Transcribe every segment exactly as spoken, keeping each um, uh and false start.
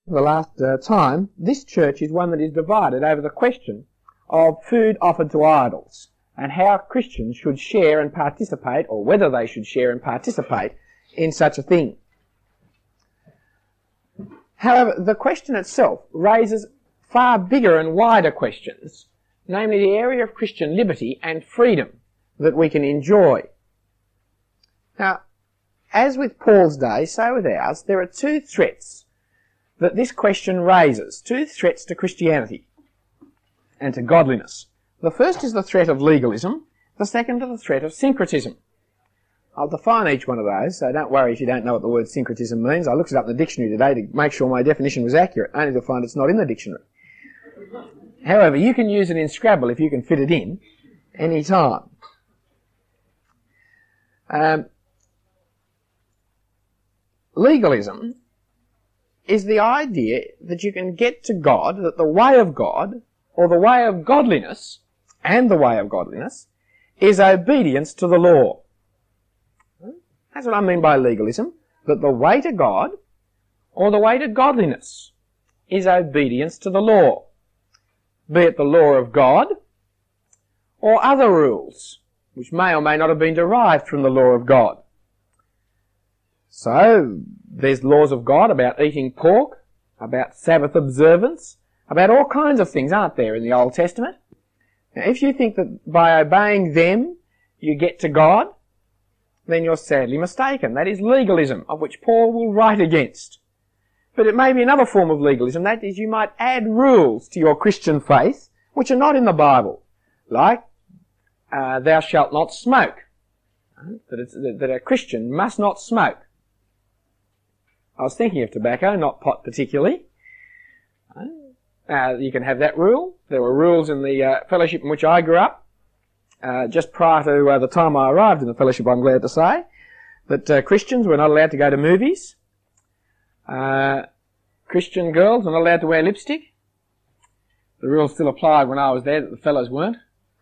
the last uh, time, this church is one that is divided over the question of food offered to idols and how Christians should share and participate, or whether they should share and participate in such a thing. However, the question itself raises far bigger and wider questions, namely the area of Christian liberty and freedom that we can enjoy. Now, as with Paul's day, so with ours, there are two threats that this question raises, two threats to Christianity and to godliness. The first is the threat of legalism, the second is the threat of syncretism. I'll define each one of those, so don't worry if you don't know what the word syncretism means. I looked it up in the dictionary today to make sure my definition was accurate, only to find it's not in the dictionary. However, you can use it in Scrabble if you can fit it in any time. Um, legalism is the idea that you can get to God, that the way of God, or the way of godliness, and the way of godliness, is obedience to the law. That's what I mean by legalism, that the way to God, or the way to godliness, is obedience to the law, be it the law of God, or other rules, which may or may not have been derived from the law of God. So, there's laws of God about eating pork, about Sabbath observance, about all kinds of things, aren't there, in the Old Testament? Now, if you think that by obeying them you get to God, then you're sadly mistaken. That is legalism, of which Paul will write against. But it may be another form of legalism, that is, you might add rules to your Christian faith which are not in the Bible, like uh, thou shalt not smoke, that, it's, that a Christian must not smoke. I was thinking of tobacco, not pot particularly. Uh, you can have that rule. There were rules in the uh, fellowship in which I grew up, uh, just prior to uh, the time I arrived in the fellowship, I'm glad to say, that uh, Christians were not allowed to go to movies. Uh, Christian girls were not allowed to wear lipstick. The rules still applied when I was there, that the fellows weren't.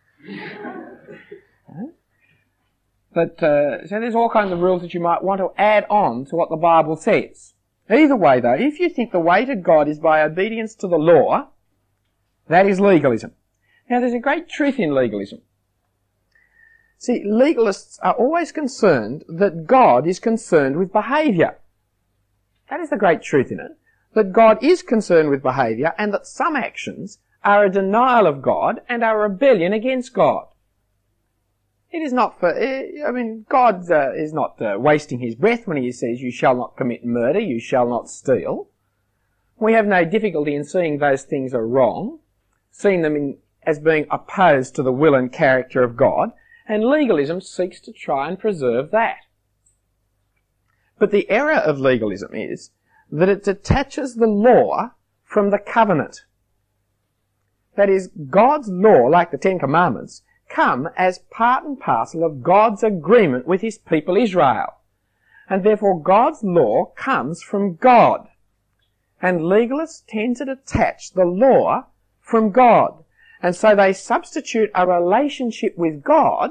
But, uh, so there's all kinds of rules that you might want to add on to what the Bible says. Either way, though, if you think the way to God is by obedience to the law, that is legalism. Now, there's a great truth in legalism. See, legalists are always concerned that God is concerned with behaviour. That is the great truth in it, that God is concerned with behaviour and that some actions are a denial of God and are a rebellion against God. It is not for, I mean, God uh, is not uh, wasting his breath when he says, you shall not commit murder, you shall not steal. We have no difficulty in seeing those things are wrong, seeing them in, as being opposed to the will and character of God, and legalism seeks to try and preserve that. But the error of legalism is that it detaches the law from the covenant. That is, God's law, like the Ten Commandments, come as part and parcel of God's agreement with his people Israel. And therefore God's law comes from God. And legalists tend to detach the law from God. And so they substitute a relationship with God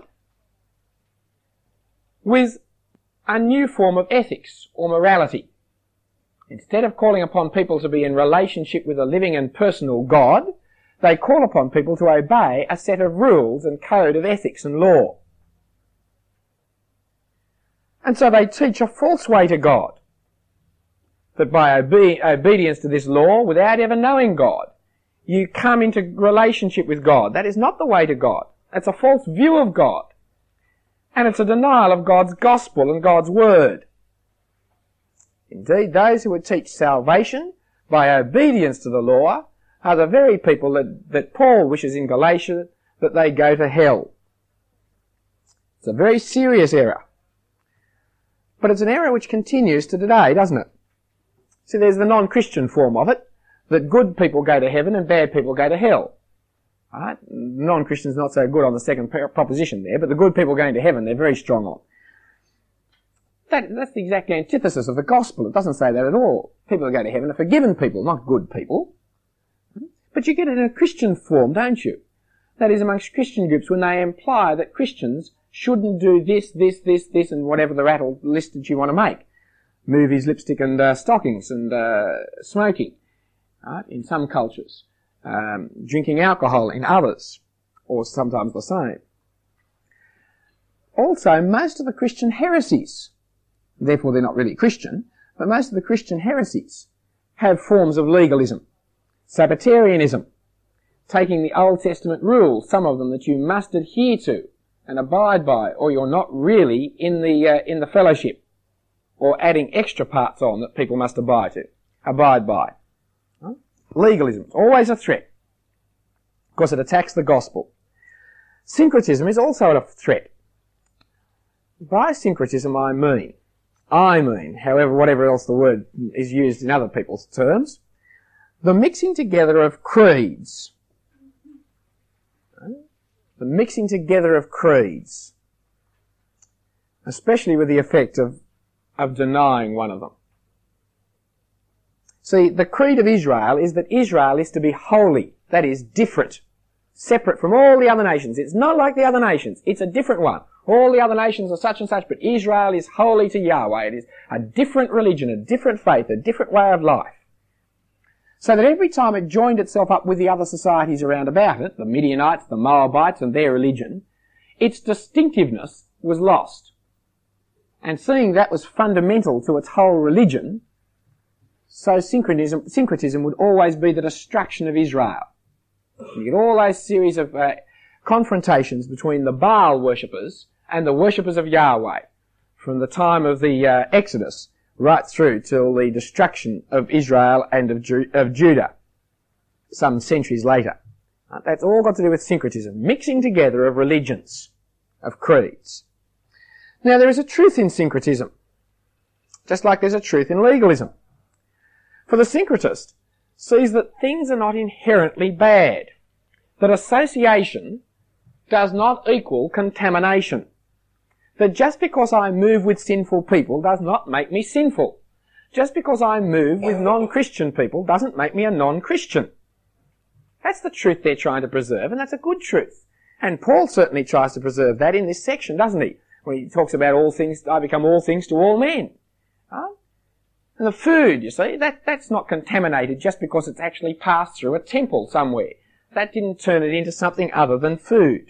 with a new form of ethics or morality. Instead of calling upon people to be in relationship with a living and personal God, they call upon people to obey a set of rules and code of ethics and law. And so they teach a false way to God, that by obe- obedience to this law, without ever knowing God, you come into relationship with God. That is not the way to God. That's a false view of God. And it's a denial of God's gospel and God's word. Indeed, those who would teach salvation by obedience to the law are the very people that, that Paul wishes in Galatia that they go to hell. It's a very serious error. But it's an error which continues to today, doesn't it? See, there's the non-Christian form of it, that good people go to heaven and bad people go to hell. Right? Non-Christians not so good on the second proposition there, but the good people going to heaven, they're very strong on. That, that's the exact antithesis of the gospel. It doesn't say that at all. People who go to heaven are forgiven people, not good people. But you get it in a Christian form, don't you? That is, amongst Christian groups, when they imply that Christians shouldn't do this, this, this, this, and whatever the rattle list that you want to make. Movies, lipstick, and uh, stockings, and uh, smoking. right, in some cultures, um, drinking alcohol in others, or sometimes the same. Also, most of the Christian heresies, therefore they're not really Christian, but most of the Christian heresies have forms of legalism. Sabbatarianism, taking the Old Testament rules, some of them that you must adhere to and abide by, or you're not really in the uh, in the fellowship, or adding extra parts on that people must abide to, abide by. Huh? Legalism is always a threat, because it attacks the gospel. Syncretism is also a threat. By syncretism I mean, I mean, however, whatever else the word is used in other people's terms, the mixing together of creeds. The mixing together of creeds, especially with the effect of, of denying one of them. See, the creed of Israel is that Israel is to be holy, that is, different, separate from all the other nations. It's not like the other nations, it's a different one. All the other nations are such and such, but Israel is holy to Yahweh. It is a different religion, a different faith, a different way of life. So that every time it joined itself up with the other societies around about it, the Midianites, the Moabites and their religion, its distinctiveness was lost. And seeing that was fundamental to its whole religion, so syncretism, syncretism would always be the destruction of Israel. You get all those series of uh, confrontations between the Baal worshippers and the worshippers of Yahweh from the time of the uh, Exodus right through till the destruction of Israel and of, Ju- of Judah, some centuries later. Uh, that's all got to do with syncretism, mixing together of religions, of creeds. Now there is a truth in syncretism, just like there's a truth in legalism. For the syncretist sees that things are not inherently bad, that association does not equal contamination. That just because I move with sinful people does not make me sinful. Just because I move with non-Christian people doesn't make me a non-Christian. That's the truth they're trying to preserve, and that's a good truth. And Paul certainly tries to preserve that in this section, doesn't he? When he talks about all things, I become all things to all men. Huh? And the food, you see, that, that's not contaminated just because it's actually passed through a temple somewhere. That didn't turn it into something other than food.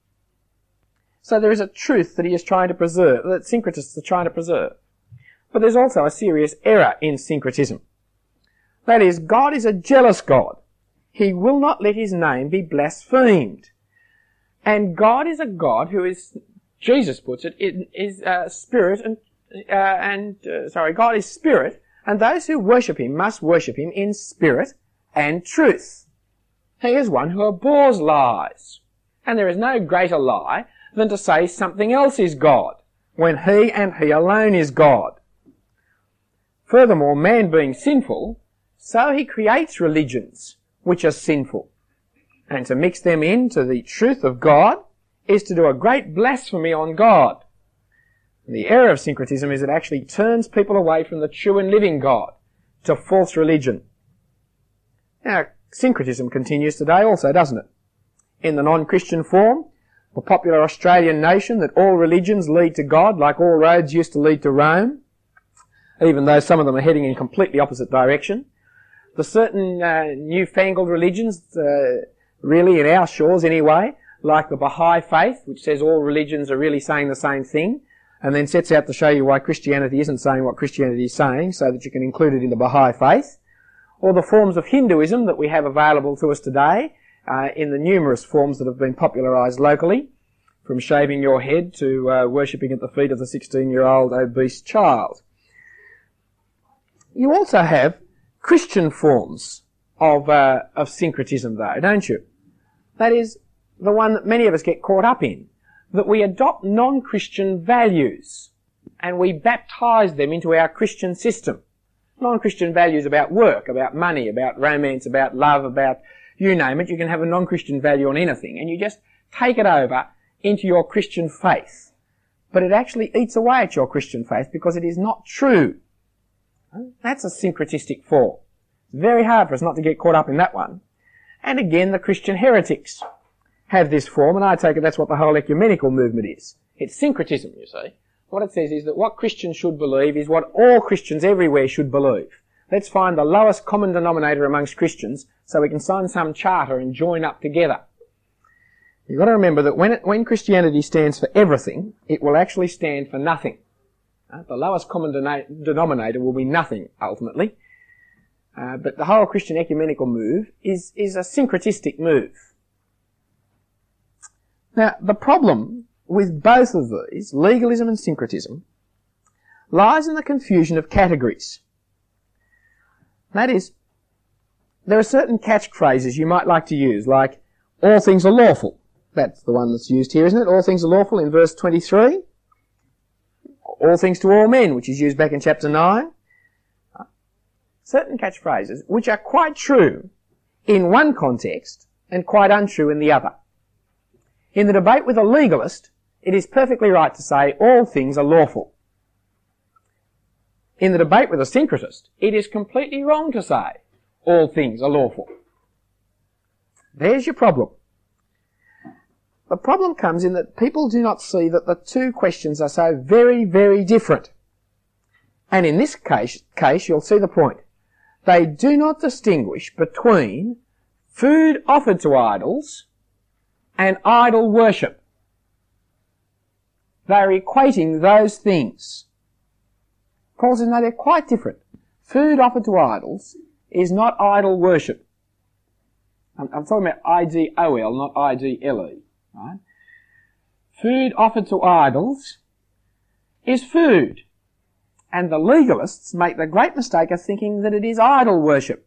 So there is a truth that he is trying to preserve, that syncretists are trying to preserve. But there's also a serious error in syncretism. That is, God is a jealous God. He will not let his name be blasphemed. And God is a God who is, Jesus puts it, is uh, spirit and, uh, and uh, sorry, God is spirit, and those who worship him must worship him in spirit and truth. He is one who abhors lies. And there is no greater lie than to say something else is God, when he and he alone is God. Furthermore, man being sinful, so he creates religions which are sinful. And to mix them into the truth of God is to do a great blasphemy on God. And the error of syncretism is it actually turns people away from the true and living God to false religion. Now, syncretism continues today also, doesn't it? In the non-Christian form, the popular Australian notion that all religions lead to God, like all roads used to lead to Rome, even though some of them are heading in completely opposite direction. The certain uh, newfangled religions, uh, really in our shores anyway, like the Baha'i faith, which says all religions are really saying the same thing, and then sets out to show you why Christianity isn't saying what Christianity is saying, so that you can include it in the Baha'i faith. Or the forms of Hinduism that we have available to us today, Uh, in the numerous forms that have been popularised locally, from shaving your head to uh, worshipping at the feet of the sixteen-year-old obese child. You also have Christian forms of uh, of syncretism, though, don't you? That is the one that many of us get caught up in, that we adopt non-Christian values and we baptise them into our Christian system. Non-Christian values about work, about money, about romance, about love, about you name it. You can have a non-Christian value on anything, and you just take it over into your Christian faith. But it actually eats away at your Christian faith because it is not true. That's a syncretistic form. It's very hard for us not to get caught up in that one. And again, the Christian heretics have this form, and I take it that's what the whole ecumenical movement is. It's syncretism, you see. What it says is that what Christians should believe is what all Christians everywhere should believe. Let's find the lowest common denominator amongst Christians so we can sign some charter and join up together. You've got to remember that when, it, when Christianity stands for everything, it will actually stand for nothing. Uh, the lowest common den- denominator will be nothing, ultimately. Uh, but the whole Christian ecumenical move is, is a syncretistic move. Now, the problem with both of these, legalism and syncretism, lies in the confusion of categories. That is, there are certain catchphrases you might like to use, like, all things are lawful. That's the one that's used here, isn't it? All things are lawful in verse twenty-three. All things to all men, which is used back in chapter nine. Certain catchphrases, which are quite true in one context and quite untrue in the other. In the debate with a legalist, it is perfectly right to say all things are lawful. In the debate with a syncretist, it is completely wrong to say all things are lawful. There's your problem. The problem comes in that people do not see that the two questions are so very, very different. And in this case, case you'll see the point. They do not distinguish between food offered to idols and idol worship. They're equating those things. Paul says, no, they're quite different. Food offered to idols is not idol worship. I'm, I'm talking about I D O L, not I D L E. Right? Food offered to idols is food. And the legalists make the great mistake of thinking that it is idol worship.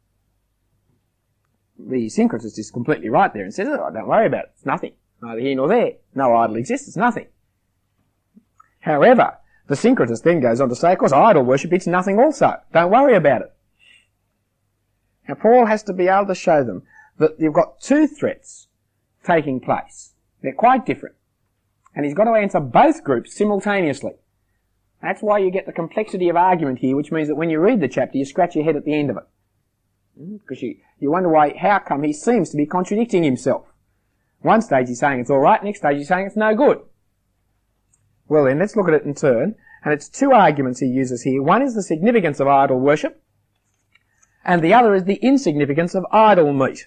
The syncretist is completely right there and says, oh, don't worry about it. It's nothing. Neither here nor there. No idol exists. It's nothing. However, the syncretist then goes on to say, of course, idol worship, it's nothing also. Don't worry about it. Now, Paul has to be able to show them that you've got two threats taking place. They're quite different. And he's got to answer both groups simultaneously. That's why you get the complexity of argument here, which means that when you read the chapter, you scratch your head at the end of it. Because you, you wonder why, how come he seems to be contradicting himself. One stage he's saying it's alright, next stage he's saying it's no good. Well then, let's look at it in turn. And it's two arguments he uses here. One is the significance of idol worship, and the other is the insignificance of idol meat.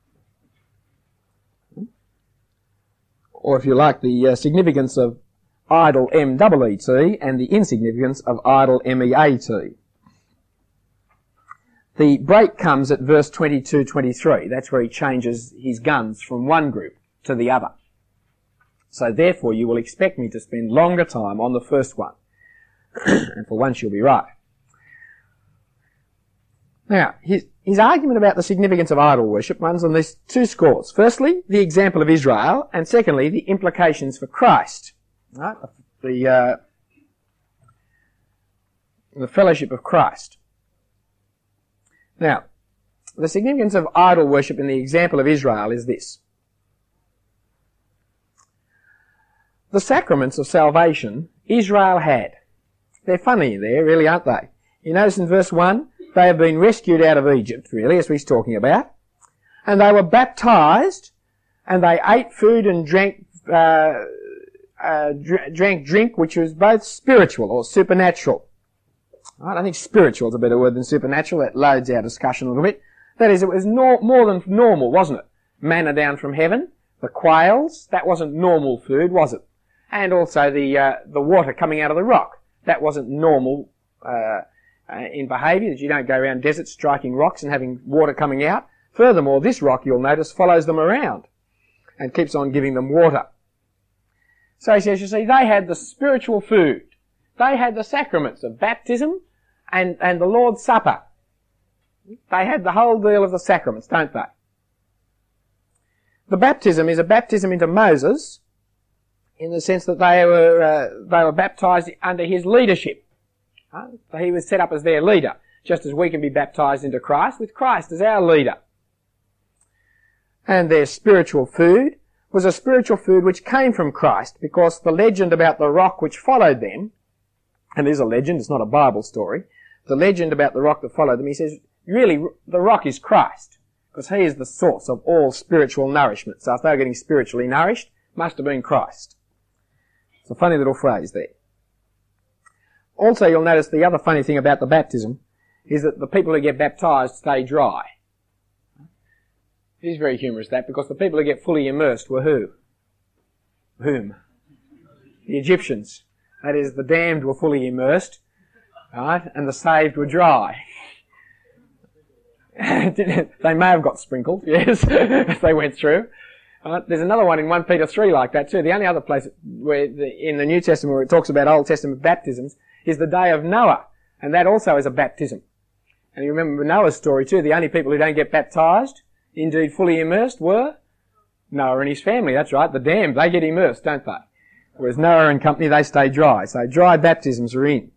Or if you like, the uh, significance of idol M E E T and the insignificance of idol M E A T. The break comes at verse twenty-two twenty-three. That's where he changes his guns from one group to the other. So therefore you will expect me to spend longer time on the first one. And for once you'll be right. Now, his, his argument about the significance of idol worship runs on these two scores. Firstly, the example of Israel, and secondly, the implications for Christ. Right? The, uh, the fellowship of Christ. Now, the significance of idol worship in the example of Israel is this. The sacraments of salvation Israel had. They're funny there, really, aren't they? You notice in verse one, they have been rescued out of Egypt, really, as he's talking about. And they were baptized, and they ate food and drank, uh, uh, dr- drank drink which was both spiritual or supernatural. I don't think spiritual is a better word than supernatural. That loads our discussion a little bit. That is, it was no, more than normal, wasn't it? Manna down from heaven, the quails, that wasn't normal food, was it? And also the uh, the water coming out of the rock. That wasn't normal uh, uh, in behaviour, that you don't go around deserts striking rocks and having water coming out. Furthermore, this rock, you'll notice, follows them around and keeps on giving them water. So he says, you see, they had the spiritual food. They had the sacraments of baptism and, and the Lord's Supper. They had the whole deal of the sacraments, don't they? The baptism is a baptism into Moses, in the sense that they were uh, they were baptised under his leadership. Uh, he was set up as their leader, just as we can be baptised into Christ, with Christ as our leader. And their spiritual food was a spiritual food which came from Christ, because the legend about the rock which followed them, and it is a legend, it's not a Bible story, the legend about the rock that followed them, he says, really, the rock is Christ, because he is the source of all spiritual nourishment. So if they were getting spiritually nourished, must have been Christ. It's a funny little phrase there. Also, you'll notice the other funny thing about the baptism is that the people who get baptised stay dry. It is very humorous, that, because the people who get fully immersed were who? Whom? The Egyptians. That is, the damned were fully immersed, right, and the saved were dry. They may have got sprinkled, yes, as they went through. Right. There's another one in First Peter three like that too. The only other place where the, in the New Testament where it talks about Old Testament baptisms is the day of Noah, and that also is a baptism. And you remember Noah's story too. The only people who don't get baptised, indeed fully immersed, were Noah and his family. That's right, the damned, they get immersed, don't they? Whereas Noah and company, they stay dry. So dry baptisms are in.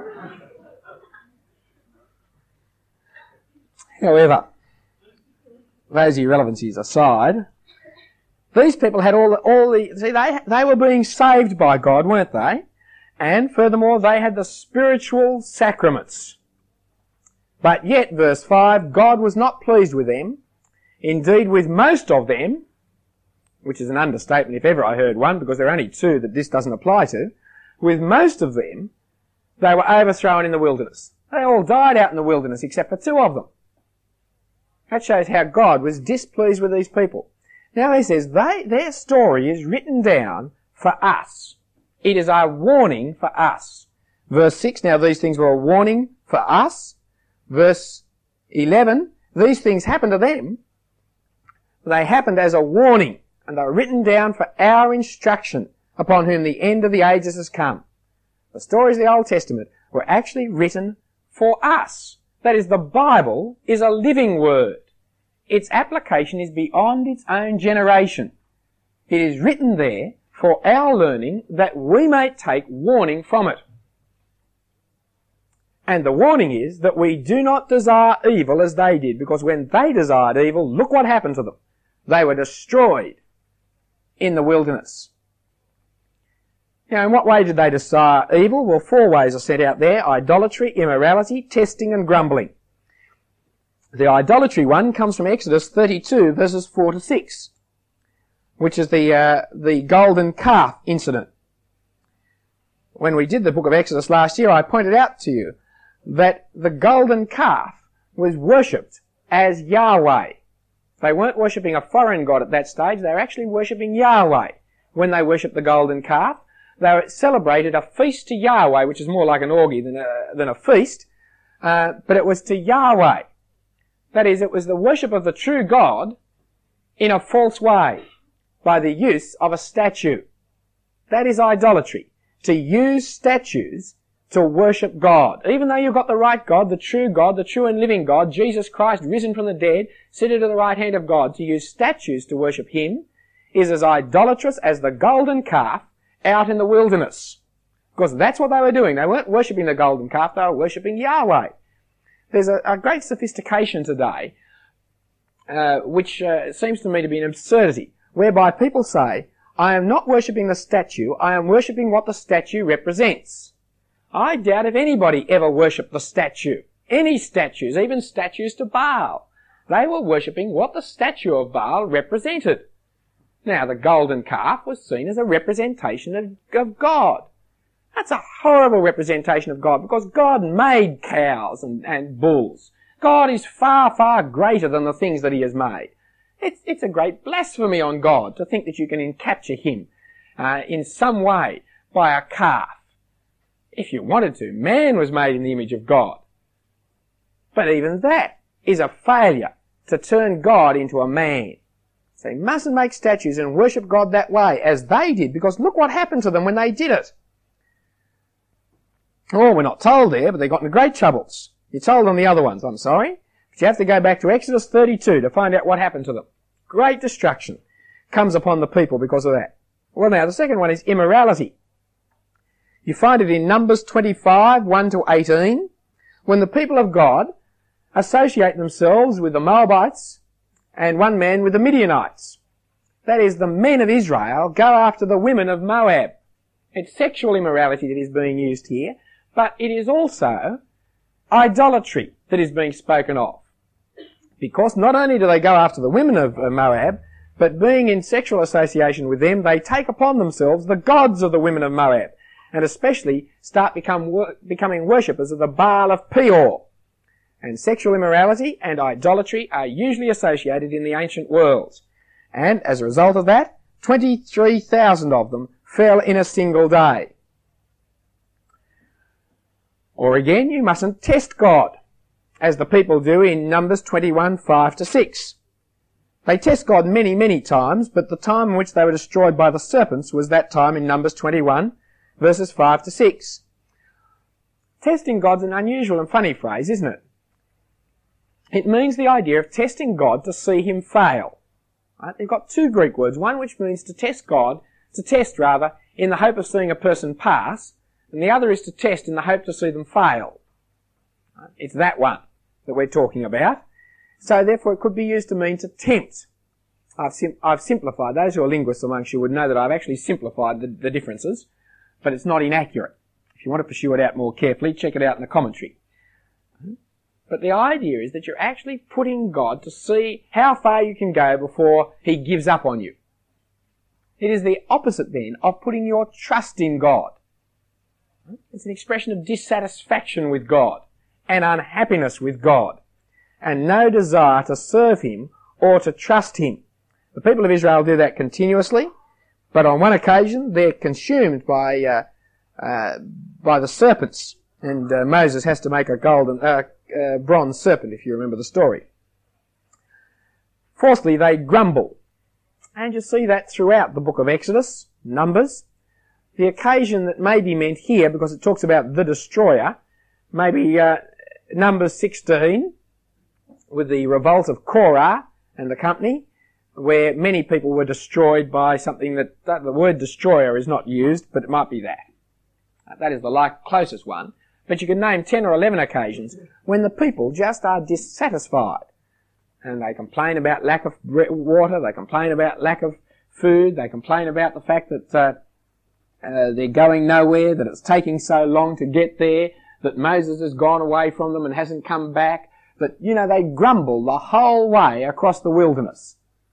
However, those irrelevancies aside, these people had all the, all the, see, they, they were being saved by God, weren't they? And furthermore, they had the spiritual sacraments. But yet, verse five, God was not pleased with them. Indeed, with most of them, which is an understatement if ever I heard one, because there are only two that this doesn't apply to, with most of them, they were overthrown in the wilderness. They all died out in the wilderness except for two of them. That shows how God was displeased with these people. Now he says, they, their story is written down for us. It is a warning for us. Verse six, now these things were a warning for us. Verse eleven, these things happened to them. They happened as a warning, and they were written down for our instruction, upon whom the end of the ages has come. The stories of the Old Testament were actually written for us. That is, the Bible is a living word. Its application is beyond its own generation. It is written there for our learning, that we may take warning from it. And the warning is that we do not desire evil as they did, because when they desired evil, look what happened to them. They were destroyed in the wilderness. Now, in what way did they desire evil? Well, four ways are set out there: idolatry, immorality, testing and grumbling. The idolatry one comes from Exodus thirty-two, verses four to six, which is the uh, the golden calf incident. When we did the book of Exodus last year, I pointed out to you that the golden calf was worshipped as Yahweh. They weren't worshipping a foreign god at that stage. They were actually worshipping Yahweh when they worshipped the golden calf. They celebrated a feast to Yahweh, which is more like an orgy than a, than a feast, uh, but it was to Yahweh. That is, it was the worship of the true God in a false way, by the use of a statue. That is idolatry. To use statues to worship God. Even though you've got the right God, the true God, the true and living God, Jesus Christ risen from the dead, seated at the right hand of God, to use statues to worship Him is as idolatrous as the golden calf out in the wilderness. Because that's what they were doing. They weren't worshipping the golden calf, they were worshipping Yahweh. There's a, a great sophistication today, uh, which uh, seems to me to be an absurdity, whereby people say, I am not worshipping the statue, I am worshipping what the statue represents. I doubt if anybody ever worshipped the statue. Any statues, even statues to Baal. They were worshipping what the statue of Baal represented. Now, the golden calf was seen as a representation of, of God. That's a horrible representation of God, because God made cows and, and bulls. God is far, far greater than the things that He has made. It's, it's a great blasphemy on God to think that you can encapture Him uh, in some way by a calf. If you wanted to, man was made in the image of God. But even that is a failure to turn God into a man. So you mustn't make statues and worship God that way, as they did, because look what happened to them when they did it. Oh, we're not told there, but they got into great troubles. You're told on the other ones, I'm sorry. But you have to go back to Exodus thirty-two to find out what happened to them. Great destruction comes upon the people because of that. Well now, the second one is immorality. You find it in Numbers twenty-five, one to eighteen, when the people of God associate themselves with the Moabites and one man with the Midianites. That is, the men of Israel go after the women of Moab. It's sexual immorality that is being used here, but it is also idolatry that is being spoken of. Because not only do they go after the women of Moab, but being in sexual association with them, they take upon themselves the gods of the women of Moab, and especially start become, becoming worshippers of the Baal of Peor. And sexual immorality and idolatry are usually associated in the ancient world. And as a result of that, twenty-three thousand of them fell in a single day. Or again, you mustn't test God, as the people do in Numbers twenty-one, five to six. They test God many, many times, but the time in which they were destroyed by the serpents was that time in Numbers twenty-one, verses five to six. Testing God's an unusual and funny phrase, isn't it? It means the idea of testing God to see him fail. Right? They've got two Greek words, one which means to test God, to test rather, in the hope of seeing a person pass, and the other is to test in the hope to see them fail. Right? It's that one that we're talking about. So therefore it could be used to mean to tempt. I've, sim- I've simplified. Those who are linguists amongst you would know that I've actually simplified the, the differences, but it's not inaccurate. If you want to pursue it out more carefully, check it out in the commentary. But the idea is that you're actually putting God to see how far you can go before he gives up on you. It is the opposite then of putting your trust in God. It's an expression of dissatisfaction with God and unhappiness with God and no desire to serve him or to trust him. The people of Israel do that continuously, but on one occasion they're consumed by uh, uh, by the serpents, and uh, Moses has to make a golden uh, uh, bronze serpent, if you remember the story. Fourthly, they grumble, and you see that throughout the book of Exodus, Numbers. The occasion that may be meant here, because it talks about the destroyer, maybe uh, Numbers sixteen, with the revolt of Korah and the company, where many people were destroyed by something that, that the word destroyer is not used, but it might be that. That is the like closest one. But you can name ten or eleven occasions when the people just are dissatisfied. And they complain about lack of water, they complain about lack of food, they complain about the fact that uh, uh, they're going nowhere, that it's taking so long to get there, that Moses has gone away from them and hasn't come back, that, you know, they grumble the whole way across the wilderness.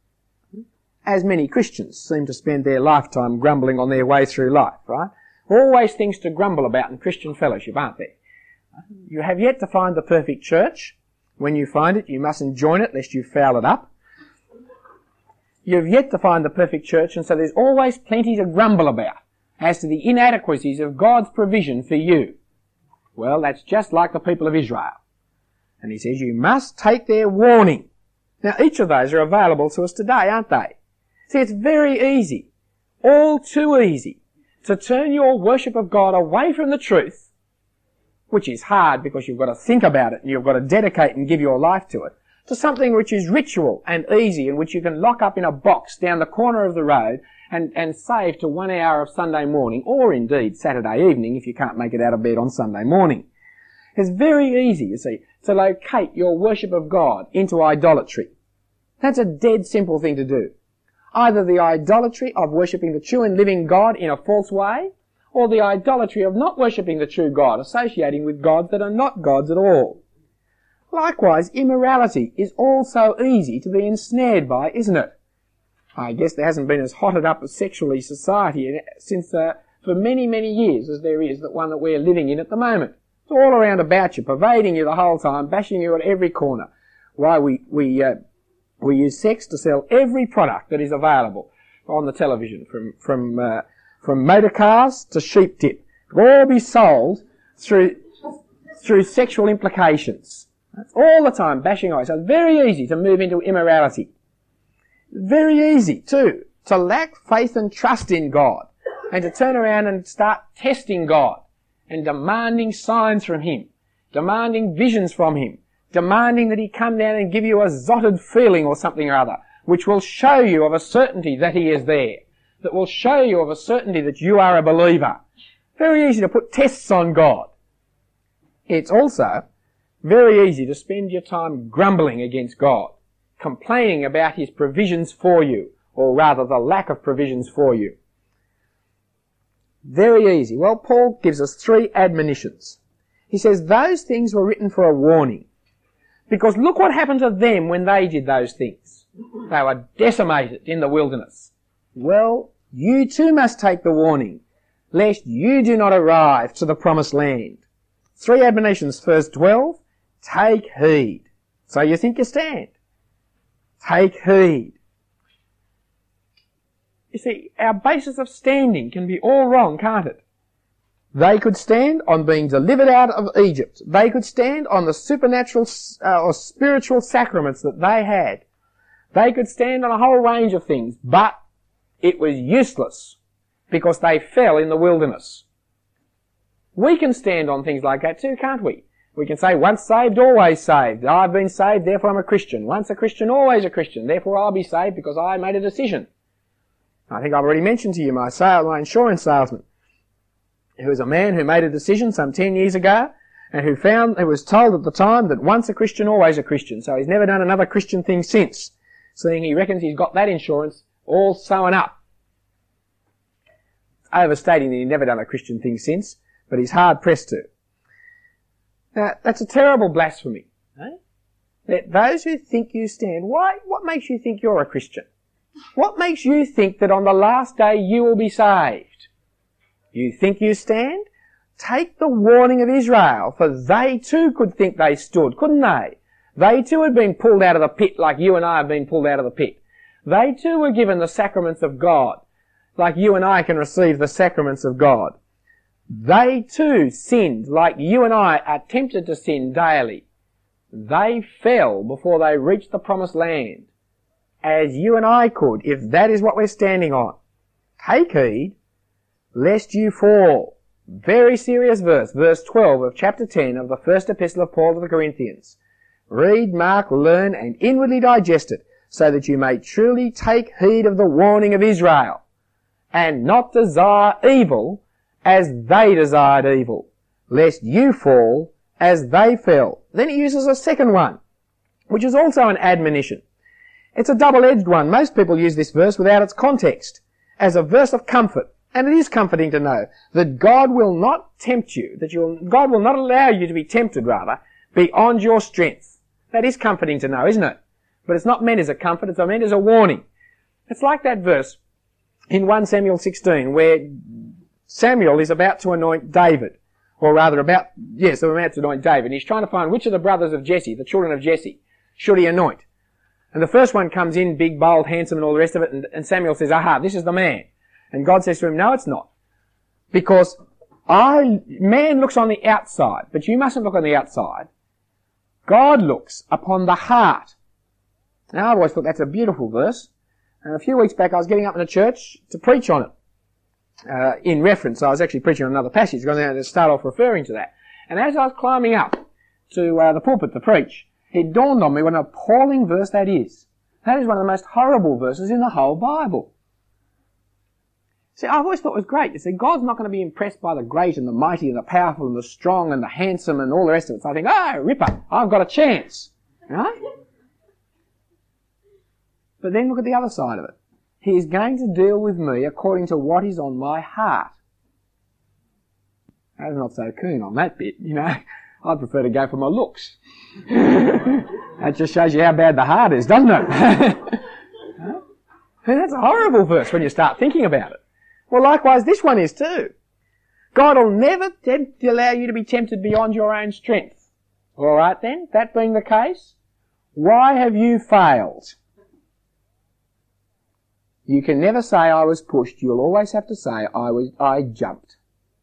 As many Christians seem to spend their lifetime grumbling on their way through life, right? Always things to grumble about in Christian fellowship, aren't there? You have yet to find the perfect church. When you find it, you mustn't join it lest you foul it up. You have yet to find the perfect church, and so there's always plenty to grumble about as to the inadequacies of God's provision for you. Well, that's just like the people of Israel. And he says you must take their warning. Now, each of those are available to us today, aren't they? See, it's very easy, all too easy, to turn your worship of God away from the truth, which is hard because you've got to think about it and you've got to dedicate and give your life to it, to something which is ritual and easy and which you can lock up in a box down the corner of the road and, and save to one hour of Sunday morning, or indeed Saturday evening if you can't make it out of bed on Sunday morning. It's very easy, you see, to locate your worship of God into idolatry. That's a dead simple thing to do. Either the idolatry of worshipping the true and living God in a false way, or the idolatry of not worshipping the true God, associating with gods that are not gods at all. Likewise, immorality is also easy to be ensnared by, isn't it? I guess there hasn't been as hotted up a sexually society since uh, for many, many years as there is the one that we're living in at the moment. It's all around about you, pervading you the whole time, bashing you at every corner. Why we we uh, we use sex to sell every product that is available on the television, from from uh, from motor cars to sheep dip. It'll all be sold through through sexual implications. That's all the time bashing away. So it's very easy to move into immorality. Very easy too to lack faith and trust in God, and to turn around and start testing God and demanding signs from him, demanding visions from him, demanding that he come down and give you a zotted feeling or something or other, which will show you of a certainty that he is there, that will show you of a certainty that you are a believer. Very easy to put tests on God. It's also very easy to spend your time grumbling against God, complaining about his provisions for you, or rather the lack of provisions for you. Very easy. Well, Paul gives us three admonitions. He says those things were written for a warning. Because look what happened to them when they did those things. They were decimated in the wilderness. Well, you too must take the warning, lest you do not arrive to the promised land. Three admonitions. Verse twelve, Take heed. So you think you stand. Take heed. You see, our basis of standing can be all wrong, can't it? They could stand on being delivered out of Egypt. They could stand on the supernatural uh, or spiritual sacraments that they had. They could stand on a whole range of things, but it was useless because they fell in the wilderness. We can stand on things like that too, can't we? We can say, once saved, always saved. I've been saved, therefore I'm a Christian. Once a Christian, always a Christian. Therefore I'll be saved because I made a decision. I think I've already mentioned to you my sale, my insurance salesman, who was a man who made a decision some ten years ago, and who found, who was told at the time that once a Christian, always a Christian. So he's never done another Christian thing since, seeing he reckons he's got that insurance all sewn up. It's overstating that he's never done a Christian thing since, but he's hard pressed to. Now, that's a terrible blasphemy. Eh? That those who think you stand, why, what makes you think you're a Christian? What makes you think that on the last day you will be saved? You think you stand? Take the warning of Israel, for they too could think they stood, couldn't they? They too had been pulled out of the pit like you and I have been pulled out of the pit. They too were given the sacraments of God, like you and I can receive the sacraments of God. They too sinned like you and I are tempted to sin daily. They fell before they reached the promised land, as you and I could, if that is what we're standing on. Take heed, lest you fall. Very serious verse, verse twelve of chapter ten of the first epistle of Paul to the Corinthians. Read, mark, learn, and inwardly digest it, so that you may truly take heed of the warning of Israel, and not desire evil as they desired evil, lest you fall as they fell. Then he uses a second one, which is also an admonition. It's a double-edged one. Most people use this verse without its context, as a verse of comfort. And it is comforting to know that God will not tempt you, that you'll, God will not allow you to be tempted, rather, beyond your strength. That is comforting to know, isn't it? But it's not meant as a comfort, it's meant as a warning. It's like that verse in First Samuel sixteen, where Samuel is about to anoint David, or rather about, yes, about to anoint David. He's trying to find which of the brothers of Jesse, the children of Jesse, should he anoint. And the first one comes in, big, bold, handsome, and all the rest of it, and, and Samuel says, aha, this is the man. And God says to him, no, it's not. Because I, man looks on the outside, but you mustn't look on the outside. God looks upon the heart. Now, I've always thought that's a beautiful verse. And a few weeks back, I was getting up in a church to preach on it. Uh, in reference, I was actually preaching on another passage, going to start off referring to that. And as I was climbing up to uh, the pulpit to preach, it dawned on me what an appalling verse that is. That is one of the most horrible verses in the whole Bible. See, I've always thought it was great. You see, God's not going to be impressed by the great and the mighty and the powerful and the strong and the handsome and all the rest of it. So I think, oh, ripper, I've got a chance. Right? But then look at the other side of it. He is going to deal with me according to what is on my heart. I'm not so keen on that bit, you know. I'd prefer to go for my looks. That just shows you how bad the heart is, doesn't it? And that's a horrible verse when you start thinking about it. Well, likewise, this one is too. God will never tempt, allow you to be tempted beyond your own strength. All right then, that being the case, why have you failed? You can never say I was pushed. You'll always have to say I was, I jumped.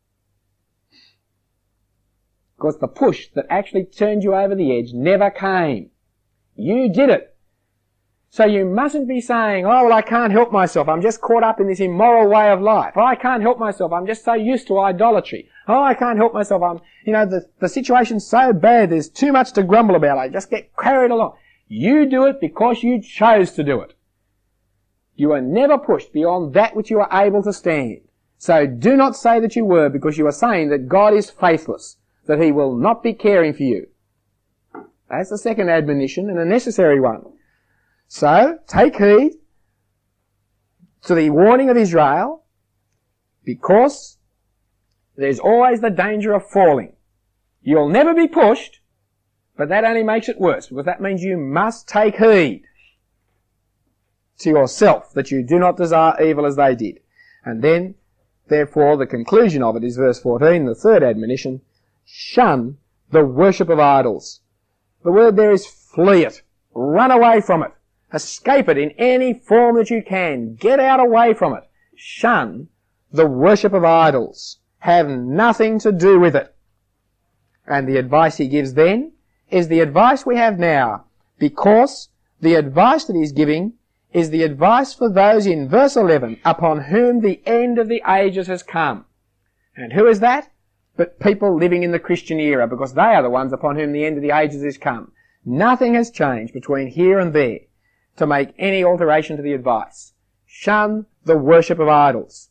Because the push that actually turned you over the edge never came. You did it. So you mustn't be saying, oh, well, I can't help myself. I'm just caught up in this immoral way of life. Oh, I can't help myself. I'm just so used to idolatry. Oh, I can't help myself. I'm, you know, the, the situation's so bad. There's too much to grumble about. I just get carried along. You do it because you chose to do it. You are never pushed beyond that which you are able to stand. So do not say that you were, because you are saying that God is faithless, that he will not be caring for you. That's the second admonition, and a necessary one. So, take heed to the warning of Israel, because there's always the danger of falling. You'll never be pushed, but that only makes it worse, because that means you must take heed to yourself that you do not desire evil as they did. And then, therefore, the conclusion of it is verse fourteen, the third admonition, shun the worship of idols. The word there is flee it. Run away from it. Escape it in any form that you can. Get out away from it. Shun the worship of idols. Have nothing to do with it. And the advice he gives then is the advice we have now, because the advice that he's giving is the advice for those in verse eleven upon whom the end of the ages has come. And who is that? But people living in the Christian era, because they are the ones upon whom the end of the ages has come. Nothing has changed between here and there to make any alteration to the advice. Shun the worship of idols.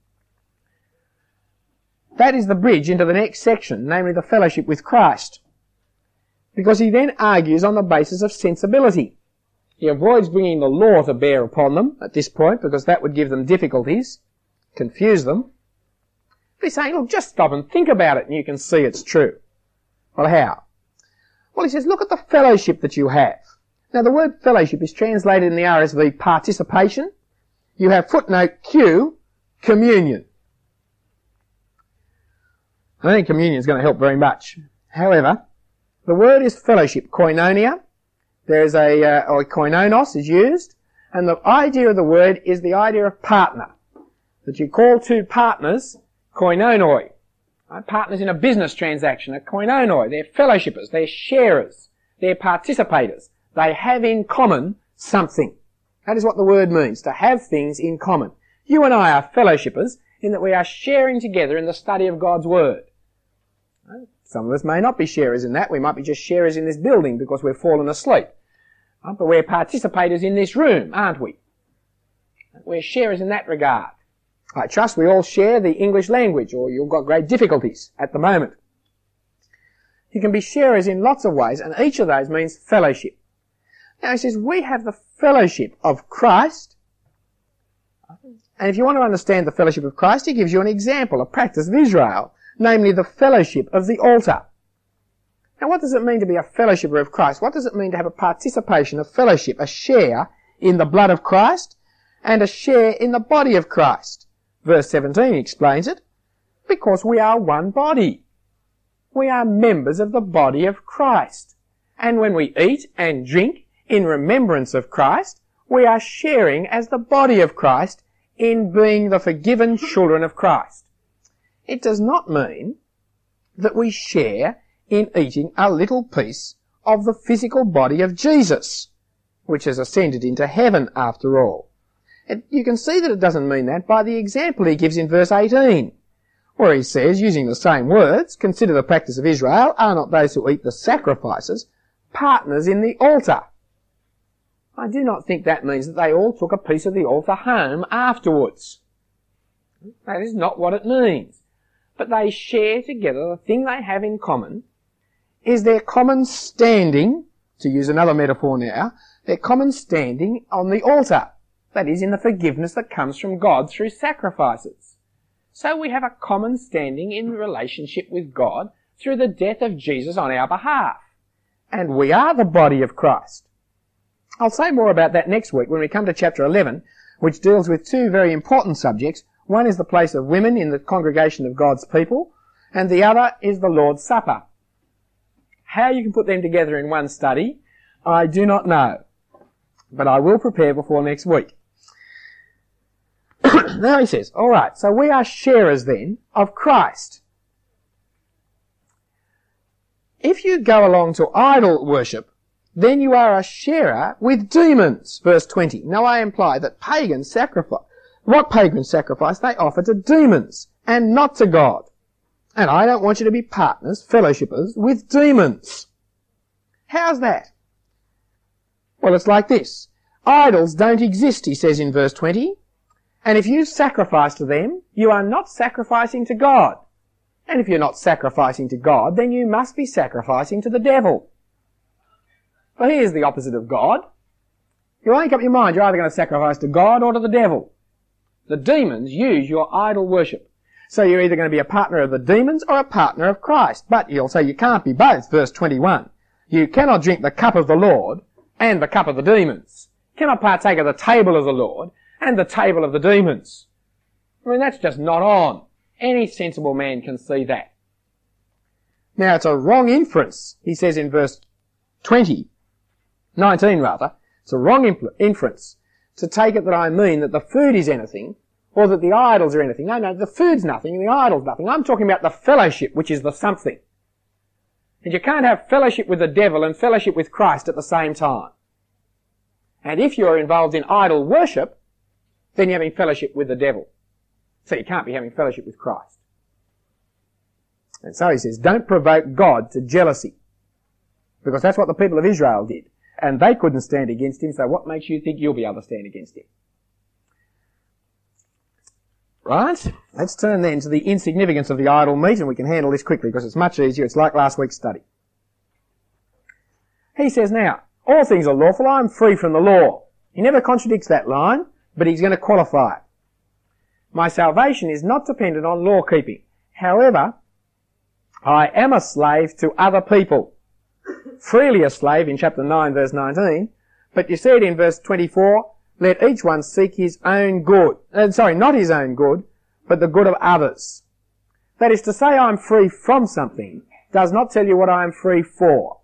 That is the bridge into the next section, namely the fellowship with Christ. Because he then argues on the basis of sensibility. He avoids bringing the law to bear upon them at this point, because that would give them difficulties, confuse them. But he's saying, look, just stop and think about it and you can see it's true. Well, how? Well, he says, look at the fellowship that you have. Now, the word fellowship is translated in the R S V participation. You have footnote Q, communion. I don't think communion is going to help very much. However, the word is fellowship, koinonia. There's a, uh, or koinonos is used, and the idea of the word is the idea of partner. That you call two partners koinonoi. Right? Partners in a business transaction are koinonoi. They're fellowshippers, they're sharers, they're participators. They have in common something. That is what the word means, to have things in common. You and I are fellowshippers in that we are sharing together in the study of God's Word. Some of us may not be sharers in that. We might be just sharers in this building because we've fallen asleep. But we're participators in this room, aren't we? We're sharers in that regard. I trust we all share the English language, or you've got great difficulties at the moment. You can be sharers in lots of ways, and each of those means fellowship. Now he says, we have the fellowship of Christ. And if you want to understand the fellowship of Christ, he gives you an example, a practice of Israel, namely the fellowship of the altar. Now what does it mean to be a fellowshipper of Christ? What does it mean to have a participation, a fellowship, a share in the blood of Christ and a share in the body of Christ? Verse seventeen explains it. Because we are one body. We are members of the body of Christ. And when we eat and drink in remembrance of Christ, we are sharing as the body of Christ in being the forgiven children of Christ. It does not mean that we share in eating a little piece of the physical body of Jesus, which has ascended into heaven after all. It, you can see that it doesn't mean that by the example he gives in verse eighteen, where he says, using the same words, consider the practice of Israel, are not those who eat the sacrifices partners in the altar? I do not think that means that they all took a piece of the altar home afterwards. That is not what it means. But they share together, the thing they have in common is their common standing, to use another metaphor now, their common standing on the altar. That is, in the forgiveness that comes from God through sacrifices. So we have a common standing in relationship with God through the death of Jesus on our behalf. And we are the body of Christ. I'll say more about that next week when we come to chapter eleven, which deals with two very important subjects. One is the place of women in the congregation of God's people, and the other is the Lord's Supper. How you can put them together in one study, I do not know, but I will prepare before next week. Now he says, all right, so we are sharers then of Christ. If you go along to idol worship, then you are a sharer with demons. Verse twenty. Now I imply that pagans sacrifice, what pagans sacrifice they offer to demons and not to God. And I don't want you to be partners, fellowshippers with demons. How's that? Well, it's like this. Idols don't exist, he says in verse twenty. And if you sacrifice to them, you are not sacrificing to God. And if you're not sacrificing to God, then you must be sacrificing to the devil. Well, here's the opposite of God. You make up your mind, you're either going to sacrifice to God or to the devil. The demons use your idol worship. So you're either going to be a partner of the demons or a partner of Christ. But you'll say you can't be both, verse twenty-one. You cannot drink the cup of the Lord and the cup of the demons. You cannot partake of the table of the Lord and the table of the demons. I mean, that's just not on. Any sensible man can see that. Now, it's a wrong inference, he says in verse twenty, nineteen rather, it's a wrong impl- inference to take it that I mean that the food is anything, or that the idols are anything. No, no, the food's nothing and the idol's nothing. I'm talking about the fellowship, which is the something. And you can't have fellowship with the devil and fellowship with Christ at the same time. And if you're involved in idol worship, then you're having fellowship with the devil. So you can't be having fellowship with Christ. And so he says, don't provoke God to jealousy. Because that's what the people of Israel did. And they couldn't stand against him, so what makes you think you'll be able to stand against him? Right? Let's turn then to the insignificance of the idol meat, and we can handle this quickly because it's much easier. It's like last week's study. He says, now, all things are lawful, I'm free from the law. He never contradicts that line, but he's going to qualify it. My salvation is not dependent on law keeping. However, I am a slave to other people. Freely a slave in chapter nine verse nineteen, but you see it in verse twenty-four, let each one seek his own good. Uh, sorry, not his own good, but the good of others. That is to say I'm free from something does not tell you what I am free for.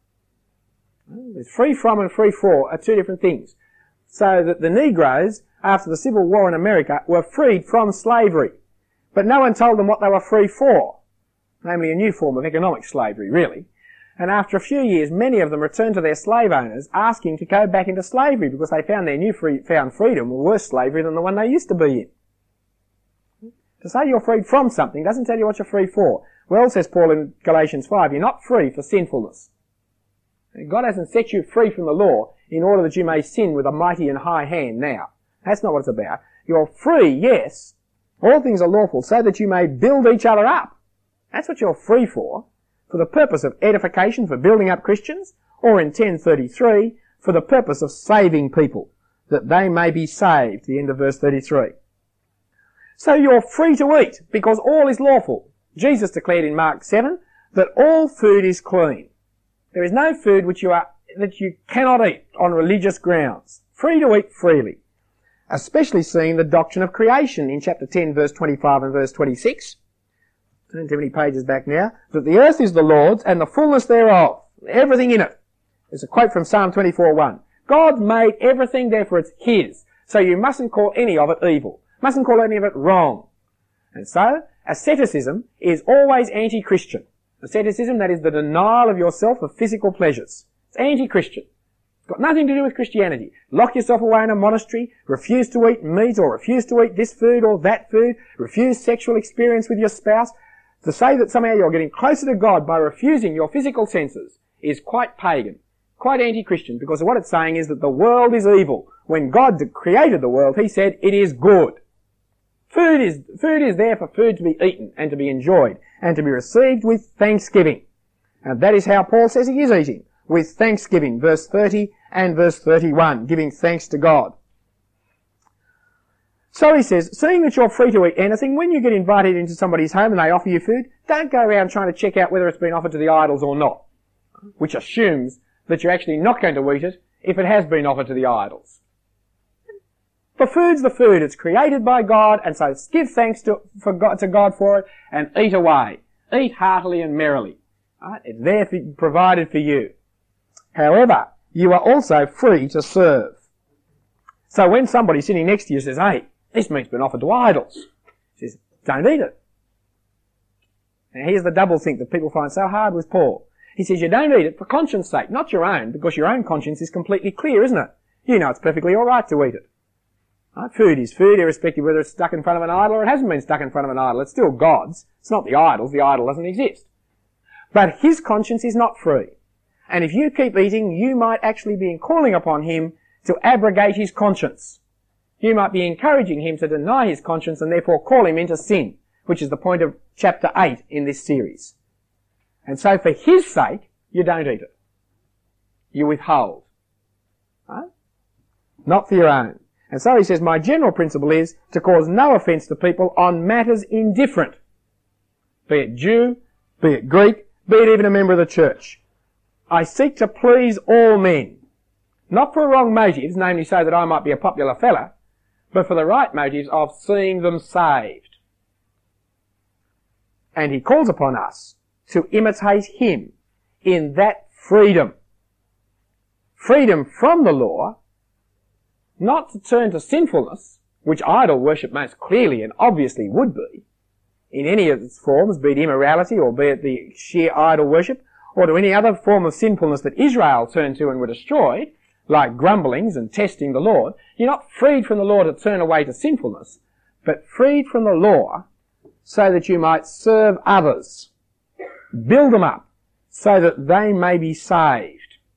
Free from and free for are two different things. So that the Negroes, after the Civil War in America, were freed from slavery. But no one told them what they were free for. Namely a new form of economic slavery, really. And after a few years, many of them returned to their slave owners asking to go back into slavery because they found their new free, found freedom was worse slavery than the one they used to be in. To say you're freed from something doesn't tell you what you're free for. Well, says Paul in Galatians five, you're not free for sinfulness. God hasn't set you free from the law in order that you may sin with a mighty and high hand now. That's not what it's about. You're free, yes. All things are lawful so that you may build each other up. That's what you're free for. For the purpose of edification, for building up Christians, or in ten thirty-three, for the purpose of saving people, that they may be saved, the end of verse thirty-three. So you're free to eat, because all is lawful. Jesus declared in Mark seven that all food is clean. There is no food which you are, that you cannot eat on religious grounds. Free to eat freely. Especially seeing the doctrine of creation in chapter ten, verse twenty-five and verse twenty-six. Turn too many pages back now. That the earth is the Lord's and the fullness thereof. Everything in it. There's a quote from Psalm twenty-four one. God made everything, therefore it's His. So you mustn't call any of it evil. Mustn't call any of it wrong. And so, asceticism is always anti-Christian. Asceticism, that is the denial of yourself of physical pleasures. It's anti-Christian. It's got nothing to do with Christianity. Lock yourself away in a monastery, refuse to eat meat or refuse to eat this food or that food, refuse sexual experience with your spouse. To say that somehow you're getting closer to God by refusing your physical senses is quite pagan, quite anti-Christian, because what it's saying is that the world is evil. When God created the world, He said it is good. Food is, food is there for food to be eaten and to be enjoyed and to be received with thanksgiving. And that is how Paul says he is eating, with thanksgiving, verse thirty and verse thirty-one, giving thanks to God. So he says, seeing that you're free to eat anything, when you get invited into somebody's home and they offer you food, don't go around trying to check out whether it's been offered to the idols or not, which assumes that you're actually not going to eat it if it has been offered to the idols. The food's the food. It's created by God, and so give thanks to, for God, to God for it and eat away. Eat heartily and merrily. Right? It's there for, provided for you. However, you are also free to serve. So when somebody sitting next to you says, hey, this meat's been offered to idols, he says, don't eat it. Now here's the double think that people find so hard with Paul. He says you don't eat it for conscience sake, not your own, because your own conscience is completely clear, isn't it? You know it's perfectly alright to eat it. Right? Food is food, irrespective whether it's stuck in front of an idol or it hasn't been stuck in front of an idol. It's still God's. It's not the idol's. The idol doesn't exist. But his conscience is not free. And if you keep eating, you might actually be calling upon him to abrogate his conscience. You might be encouraging him to deny his conscience and therefore call him into sin, which is the point of chapter eight in this series. And so for his sake, you don't eat it. You withhold. Right? Not for your own. And so he says, my general principle is to cause no offence to people on matters indifferent. Be it Jew, be it Greek, be it even a member of the church. I seek to please all men. Not for wrong motives, namely so that I might be a popular fella, but for the right motives of seeing them saved. And he calls upon us to imitate him in that freedom. freedom from the law, not to turn to sinfulness, which idol worship most clearly and obviously would be, in any of its forms, be it immorality or be it the sheer idol worship, or to any other form of sinfulness that Israel turned to and were destroyed, like grumblings and testing the Lord. You're not freed from the law to turn away to sinfulness, but freed from the law so that you might serve others, build them up, so that they may be saved.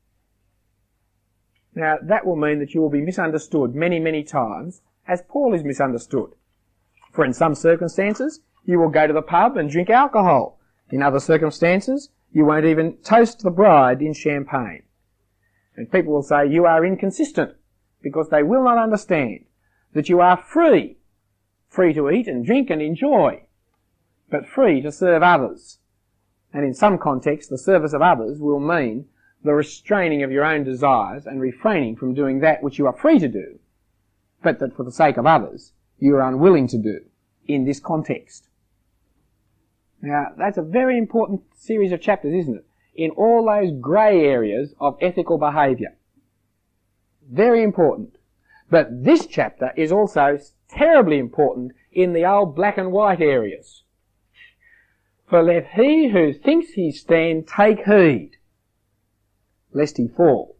Now, that will mean that you will be misunderstood many, many times, as Paul is misunderstood. For in some circumstances, you will go to the pub and drink alcohol. In other circumstances, you won't even toast the bride in champagne. And people will say you are inconsistent, because they will not understand that you are free, free to eat and drink and enjoy, but free to serve others. And in some contexts, the service of others will mean the restraining of your own desires and refraining from doing that which you are free to do, but that for the sake of others, you are unwilling to do in this context. Now, that's a very important series of chapters, isn't it? In all those grey areas of ethical behaviour. Very important. But this chapter is also terribly important in the old black and white areas. For let he who thinks he stand take heed, lest he fall.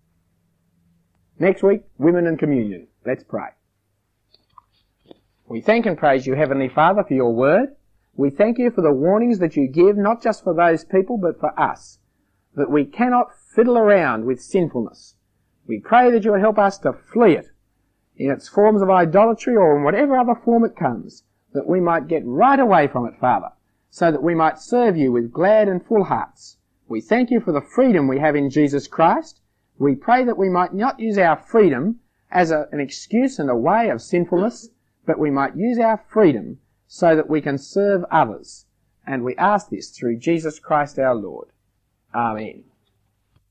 Next week, women and communion. Let's pray. We thank and praise you, Heavenly Father, for your word. We thank you for the warnings that you give, not just for those people, but for us, that we cannot fiddle around with sinfulness. We pray that you would help us to flee it in its forms of idolatry or in whatever other form it comes, that we might get right away from it, Father, so that we might serve you with glad and full hearts. We thank you for the freedom we have in Jesus Christ. We pray that we might not use our freedom as a, an excuse and a way of sinfulness, but we might use our freedom so that we can serve others. And we ask this through Jesus Christ our Lord. Amen.